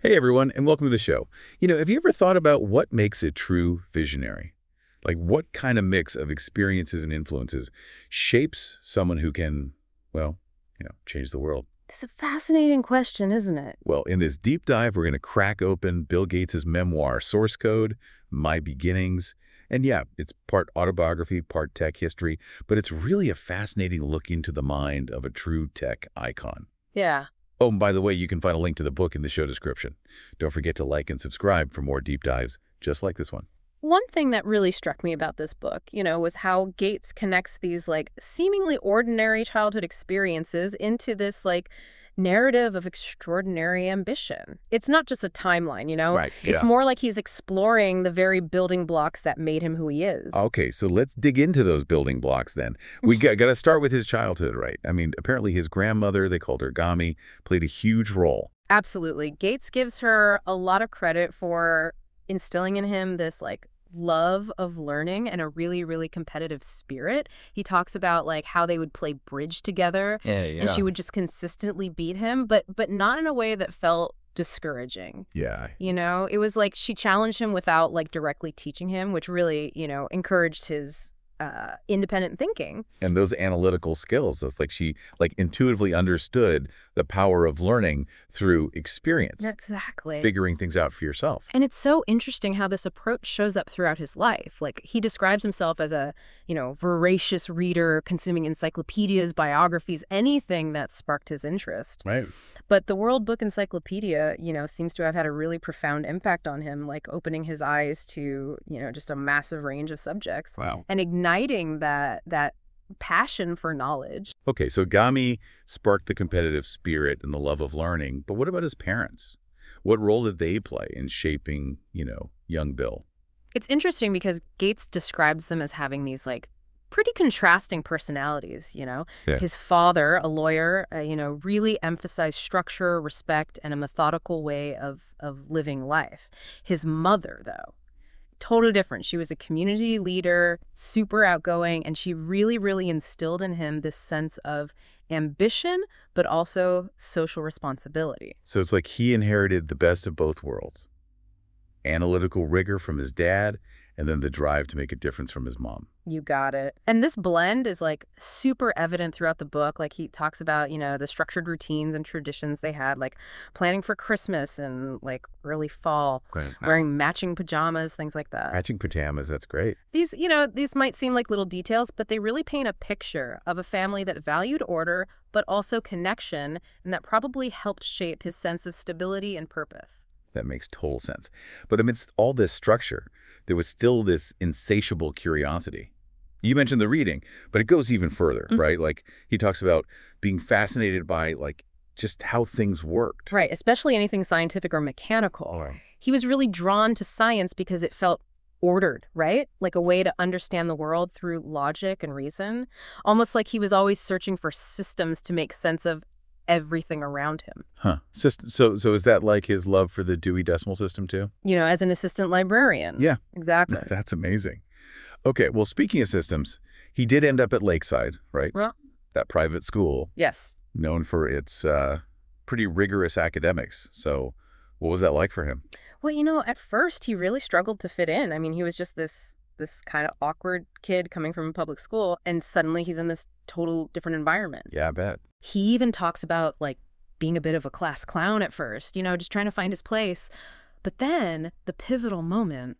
Hey everyone, and welcome to the show. Have you ever thought about what makes a true visionary? Like what kind of mix of experiences and influences shapes someone who can, well, change the world? It's a fascinating question, isn't it? Well, in this deep dive, we're going to crack open Bill Gates' memoir, Source Code, My Beginnings. And yeah, it's part autobiography, part tech history, but it's really a fascinating look into the mind of a true tech icon. Yeah. Oh, and by the way, you can find a link to the book in the show description. Don't forget to like and subscribe for more deep dives just like this one. One thing that really struck me about this book, was how Gates connects these seemingly ordinary childhood experiences into this narrative of extraordinary ambition. It's not just a timeline. Right, It's yeah. more like he's exploring the very building blocks that made him who he is. Okay, so let's dig into those building blocks then. We got to start with his childhood, right? I mean, apparently his grandmother, they called her Gami, played a huge role. Absolutely. Gates gives her a lot of credit for instilling in him this love of learning and a really, really competitive spirit. He talks about how they would play bridge together and she would just consistently beat him, but not in a way that felt discouraging. Yeah. It was like she challenged him without directly teaching him, which really, encouraged his independent thinking. And those analytical skills, those she intuitively understood the power of learning through experience. Exactly. Figuring things out for yourself. And it's so interesting how this approach shows up throughout his life. He describes himself as a, voracious reader, consuming encyclopedias, biographies, anything that sparked his interest. Right. But the World Book Encyclopedia, seems to have had a really profound impact on him, opening his eyes to, just a massive range of subjects. Wow. And igniting that passion for knowledge. Okay, so Gami sparked the competitive spirit and the love of learning, but what about his parents? What role did they play in shaping, young Bill? It's interesting because Gates describes them as having these pretty contrasting personalities. Yeah. His father, a lawyer, really emphasized structure, respect, and a methodical way of living life. His mother, though, totally different. She was a community leader, super outgoing, and she really, really instilled in him this sense of ambition, but also social responsibility. So it's like he inherited the best of both worlds. Analytical rigor from his dad, and then the drive to make a difference from his mom. You got it. And this blend is super evident throughout the book. He talks about, the structured routines and traditions they had, planning for Christmas and early fall, Okay. wearing matching pajamas, things like that. Matching pajamas, that's great. These might seem like little details, but they really paint a picture of a family that valued order, but also connection, and that probably helped shape his sense of stability and purpose. That makes total sense. But amidst all this structure, there was still this insatiable curiosity. You mentioned the reading, but it goes even further, right? He talks about being fascinated by just how things worked. Right, especially anything scientific or mechanical. Right. He was really drawn to science because it felt ordered, right? Like a way to understand the world through logic and reason. Almost like he was always searching for systems to make sense of everything around him. Huh. So is that his love for the Dewey Decimal System too? As an assistant librarian. Yeah. Exactly. That's amazing. Okay, well, speaking of systems, he did end up at Lakeside, right? Well, That private school, yes. known for its pretty rigorous academics. So what was that like for him? Well, at first he really struggled to fit in. I mean, he was just this kind of awkward kid coming from a public school, and suddenly he's in this total different environment. Yeah, I bet. He even talks about being a bit of a class clown at first, just trying to find his place. But then the pivotal moment,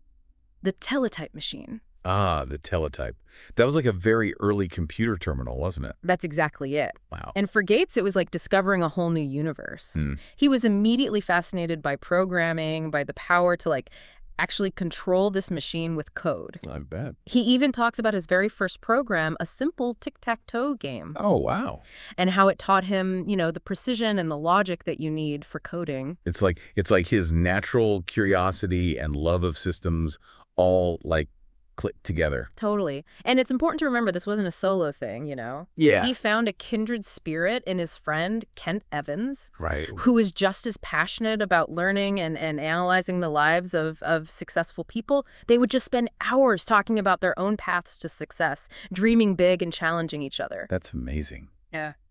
the teletype machine. Ah, the teletype. That was a very early computer terminal, wasn't it? That's exactly it. Wow. And for Gates, it was discovering a whole new universe. He was immediately fascinated by programming, by the power to actually control this machine with code. I bet. He even talks about his very first program, a simple tic-tac-toe game, Oh, wow. and how it taught him, the precision and the logic that you need for coding. It's like his natural curiosity and love of systems all clicked together. Totally. And it's important to remember this wasn't a solo thing, Yeah. He found a kindred spirit in his friend, Kent Evans, Right. who was just as passionate about learning and analyzing the lives of successful people. They would just spend hours talking about their own paths to success, dreaming big and challenging each other. That's amazing. Yeah.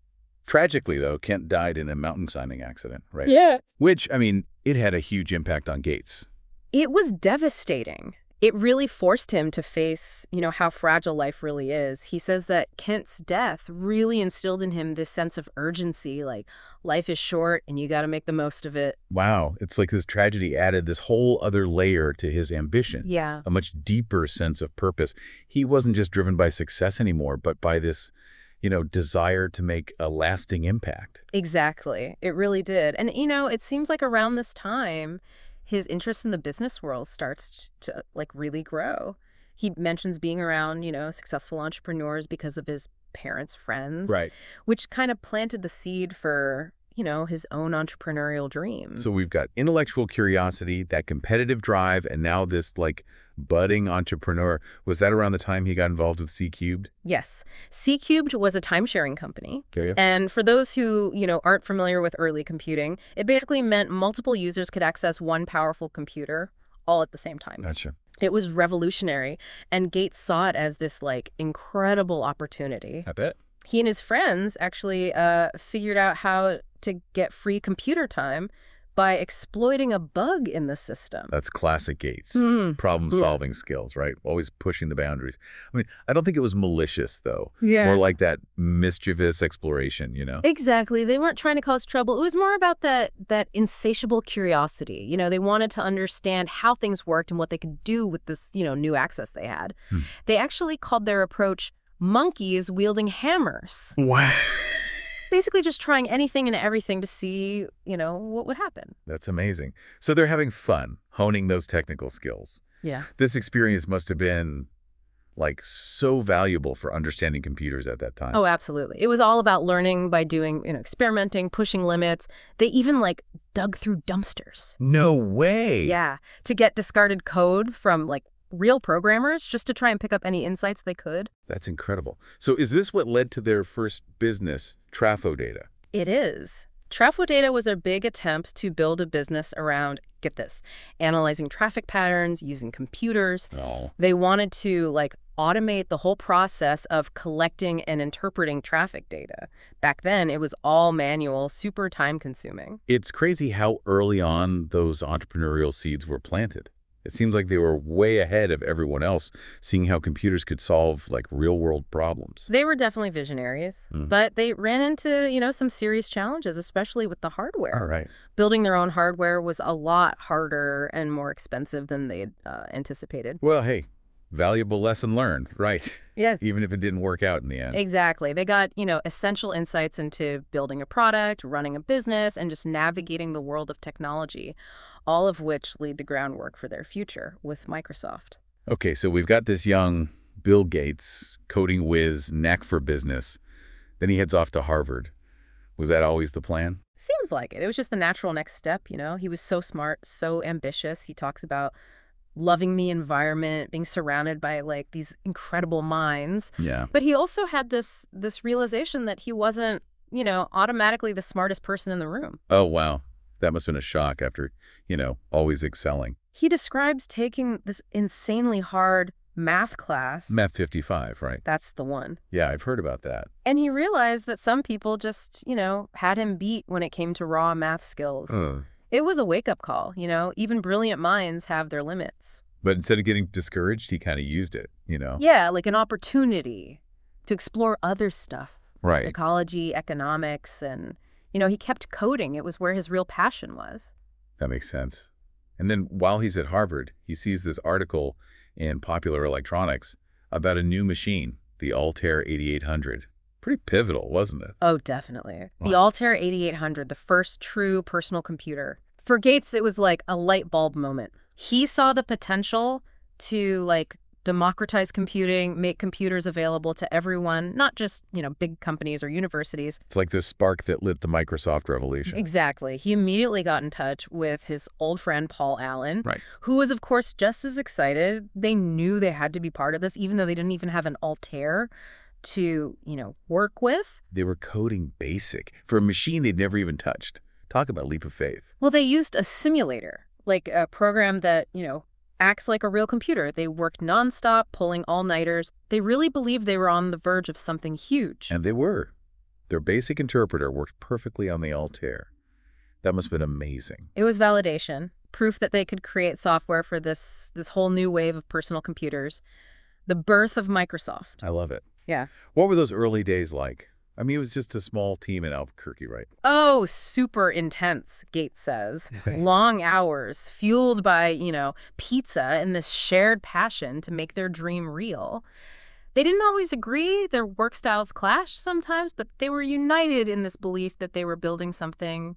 Tragically, though, Kent died in a mountain climbing accident, right? Yeah. Which, I mean, it had a huge impact on Gates. It was devastating. It really forced him to face, how fragile life really is. He says that Kent's death really instilled in him this sense of urgency, like life is short and you got to make the most of it. Wow, it's like this tragedy added this whole other layer to his ambition. Yeah. A much deeper sense of purpose. He wasn't just driven by success anymore, but by this, desire to make a lasting impact. Exactly. It really did. And, it seems like around this time, his interest in the business world starts to really grow. He mentions being around, successful entrepreneurs because of his parents' friends, Right. which kind of planted the seed for, his own entrepreneurial dream. So we've got intellectual curiosity, that competitive drive, and now this budding entrepreneur. Was that around the time he got involved with C-Cubed? Yes. C-Cubed was a time-sharing company. Yeah. And for those who, aren't familiar with early computing, it basically meant multiple users could access one powerful computer all at the same time. Gotcha. It was revolutionary, and Gates saw it as this, incredible opportunity. I bet. He and his friends actually figured out how to get free computer time by exploiting a bug in the system. That's classic Gates. Hmm. Problem-solving skills, right? Always pushing the boundaries. I mean, I don't think it was malicious, though. Yeah. More like that mischievous exploration, Exactly. They weren't trying to cause trouble. It was more about that insatiable curiosity. They wanted to understand how things worked and what they could do with this, new access they had. They actually called their approach monkeys wielding hammers. Wow. Basically just trying anything and everything to see, what would happen. That's amazing. So they're having fun, honing those technical skills. Yeah. This experience must have been, so valuable for understanding computers at that time. Oh, absolutely. It was all about learning by doing, experimenting, pushing limits. They even, dug through dumpsters. No way! Yeah. To get discarded code from, real programmers just to try and pick up any insights they could. That's incredible. So is this what led to their first business, TrafoData? It is. TrafoData was their big attempt to build a business around, get this, analyzing traffic patterns, using computers. Oh. They wanted to, automate the whole process of collecting and interpreting traffic data. Back then, it was all manual, super time-consuming. It's crazy how early on those entrepreneurial seeds were planted. It seems like they were way ahead of everyone else, seeing how computers could solve, real-world problems. They were definitely visionaries, but they ran into, some serious challenges, especially with the hardware. All right. Building their own hardware was a lot harder and more expensive than they had anticipated. Well, hey, valuable lesson learned, right? Yeah. Even if it didn't work out in the end. Exactly. They got, essential insights into building a product, running a business, and just navigating the world of technology, all of which laid the groundwork for their future with Microsoft. Okay, so we've got this young Bill Gates, coding whiz, knack for business. Then he heads off to Harvard. Was that always the plan? Seems like it. It was just the natural next step, He was so smart, so ambitious. He talks about loving the environment, being surrounded by these incredible minds. Yeah. But he also had this realization that he wasn't, automatically the smartest person in the room. Oh, wow. That must have been a shock after, always excelling. He describes taking this insanely hard math class. Math 55, right? That's the one. Yeah, I've heard about that. And he realized that some people just, had him beat when it came to raw math skills. It was a wake-up call, Even brilliant minds have their limits. But instead of getting discouraged, he kind of used it, Yeah, like an opportunity to explore other stuff. Right. Ecology, economics, and, he kept coding. It was where his real passion was. That makes sense. And then while he's at Harvard, he sees this article in Popular Electronics about a new machine, the Altair 8800. Pretty pivotal, wasn't it? Oh, definitely. Wow. The Altair 8800, the first true personal computer. For Gates, it was like a light bulb moment. He saw the potential to democratize computing, make computers available to everyone, not just, big companies or universities. It's like the spark that lit the Microsoft revolution. Exactly. He immediately got in touch with his old friend, Paul Allen, Right. who was, of course, just as excited. They knew they had to be part of this, even though they didn't even have an Altair to, work with. They were coding BASIC for a machine they'd never even touched. Talk about leap of faith. Well, they used a simulator, like a program that, acts like a real computer. They worked nonstop, pulling all-nighters. They really believed they were on the verge of something huge. And they were. Their basic interpreter worked perfectly on the Altair. That must have been amazing. It was validation, proof that they could create software for this whole new wave of personal computers. The birth of Microsoft. I love it. Yeah. What were those early days like? I mean, it was just a small team in Albuquerque, right? Oh, super intense, Gates says. Right. Long hours, fueled by, pizza and this shared passion to make their dream real. They didn't always agree. Their work styles clashed sometimes, but they were united in this belief that they were building something,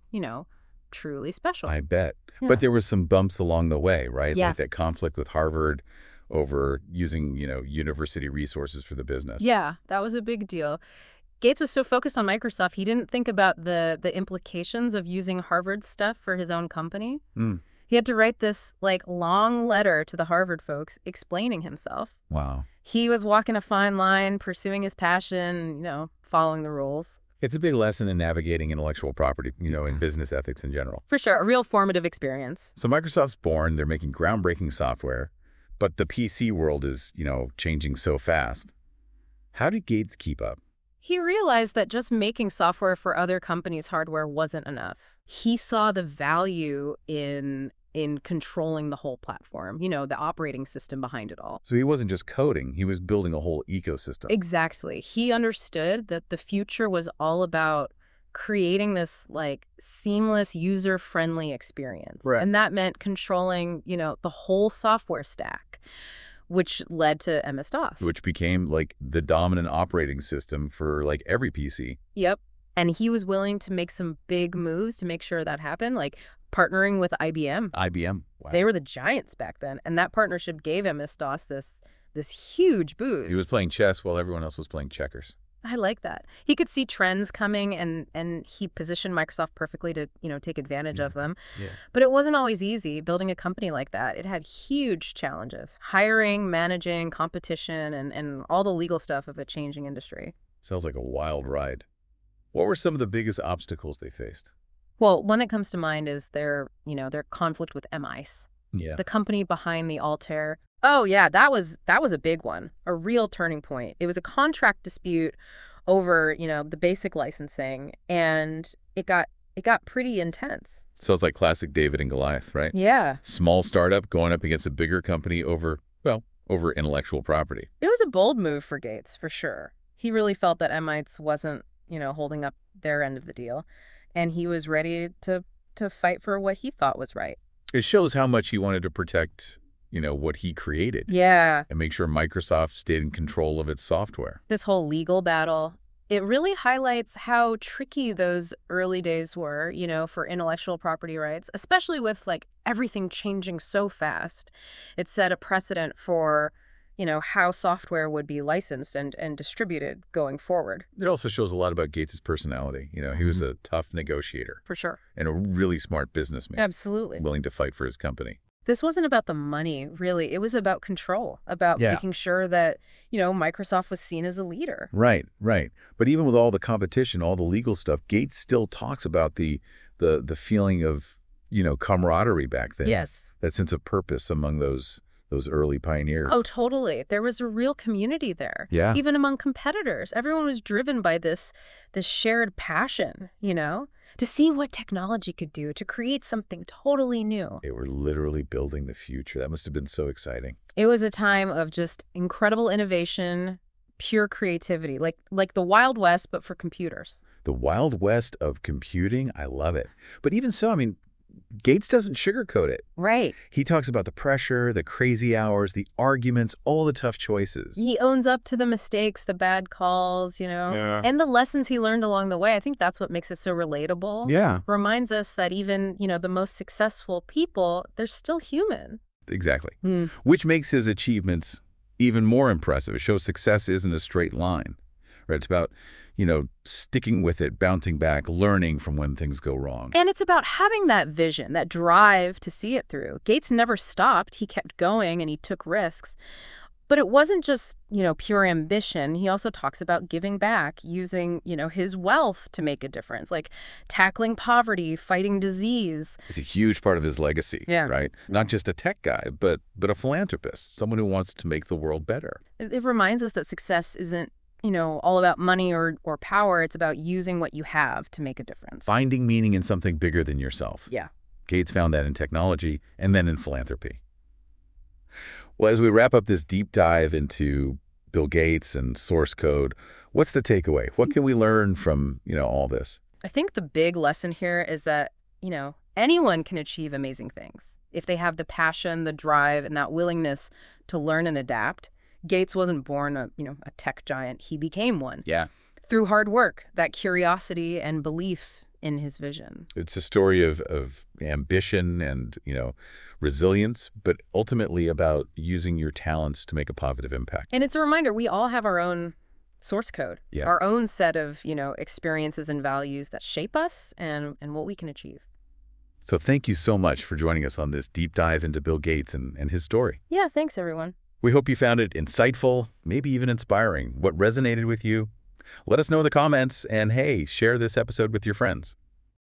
truly special. I bet. Yeah. But there were some bumps along the way, right? Yeah. Like that conflict with Harvard over using, university resources for the business. Yeah, that was a big deal. Gates was so focused on Microsoft, he didn't think about the implications of using Harvard stuff for his own company. Mm. He had to write this, long letter to the Harvard folks explaining himself. Wow. He was walking a fine line, pursuing his passion, following the rules. It's a big lesson in navigating intellectual property, in business ethics in general. For sure, a real formative experience. So Microsoft's born, they're making groundbreaking software, but the PC world is, changing so fast. How did Gates keep up? He realized that just making software for other companies' hardware wasn't enough. He saw the value in controlling the whole platform, the operating system behind it all. So he wasn't just coding, he was building a whole ecosystem. Exactly. He understood that the future was all about creating this seamless, user-friendly experience. Right. And that meant controlling, the whole software stack, which led to MS-DOS. Which became the dominant operating system for every PC. Yep. And he was willing to make some big moves to make sure that happened, partnering with IBM. IBM. Wow. They were the giants back then. And that partnership gave MS-DOS this huge boost. He was playing chess while everyone else was playing checkers. I like that. He could see trends coming and he positioned Microsoft perfectly to, take advantage of them. Yeah. But it wasn't always easy building a company like that. It had huge challenges. Hiring, managing, competition, and all the legal stuff of a changing industry. Sounds like a wild ride. What were some of the biggest obstacles they faced? Well, one that comes to mind is their conflict with MICE, Yeah. the company behind the Altair. Oh, yeah, that was a big one, a real turning point. It was a contract dispute over, the basic licensing, and it got pretty intense. So it's like classic David and Goliath, right? Yeah. Small startup going up against a bigger company over intellectual property. It was a bold move for Gates, for sure. He really felt that MICE wasn't, holding up their end of the deal, and he was ready to fight for what he thought was right. It shows how much he wanted to protect, what he created. Yeah. And make sure Microsoft stayed in control of its software. This whole legal battle, it really highlights how tricky those early days were, for intellectual property rights, especially with everything changing so fast. It set a precedent for, how software would be licensed and distributed going forward. It also shows a lot about Gates' personality. He was a tough negotiator For sure. and a really smart businessman. Absolutely. Willing to fight for his company. This wasn't about the money, really. It was about control, about making sure that, Microsoft was seen as a leader. Right. But even with all the competition, all the legal stuff, Gates still talks about the feeling of, camaraderie back then. Yes. That sense of purpose among those early pioneers. Oh, totally. There was a real community there. Yeah. Even among competitors. Everyone was driven by this shared passion, to see what technology could do, to create something totally new. They were literally building the future. That must have been so exciting. It was a time of just incredible innovation, pure creativity, like the Wild West, but for computers. The Wild West of computing, I love it. But even so, Gates doesn't sugarcoat it. Right. He talks about the pressure, the crazy hours, the arguments, all the tough choices. He owns up to the mistakes, the bad calls, Yeah. and the lessons he learned along the way. I think that's what makes it so relatable. Yeah. Reminds us that even, the most successful people, they're still human. Exactly. Which makes his achievements even more impressive. It shows success isn't a straight line. Right? It's about, sticking with it, bouncing back, learning from when things go wrong. And it's about having that vision, that drive to see it through. Gates never stopped. He kept going and he took risks. But it wasn't just, pure ambition. He also talks about giving back, using, his wealth to make a difference, like tackling poverty, fighting disease. It's a huge part of his legacy, Yeah. right? Not just a tech guy, but a philanthropist, someone who wants to make the world better. It reminds us that success isn't all about money or power. It's about using what you have to make a difference. Finding meaning in something bigger than yourself. Yeah. Gates found that in technology and then in philanthropy. Well, as we wrap up this deep dive into Bill Gates and source code, what's the takeaway? What can we learn from, all this? I think the big lesson here is that, anyone can achieve amazing things if they have the passion, the drive, and that willingness to learn and adapt. Gates wasn't born a tech giant. He became one. Yeah. Through hard work, that curiosity and belief in his vision. It's a story of ambition and, resilience, but ultimately about using your talents to make a positive impact. And it's a reminder, we all have our own source code, our own set of, experiences and values that shape us and what we can achieve. So thank you so much for joining us on this deep dive into Bill Gates and his story. Yeah, thanks, everyone. We hope you found it insightful, maybe even inspiring. What resonated with you? Let us know in the comments, and hey, share this episode with your friends.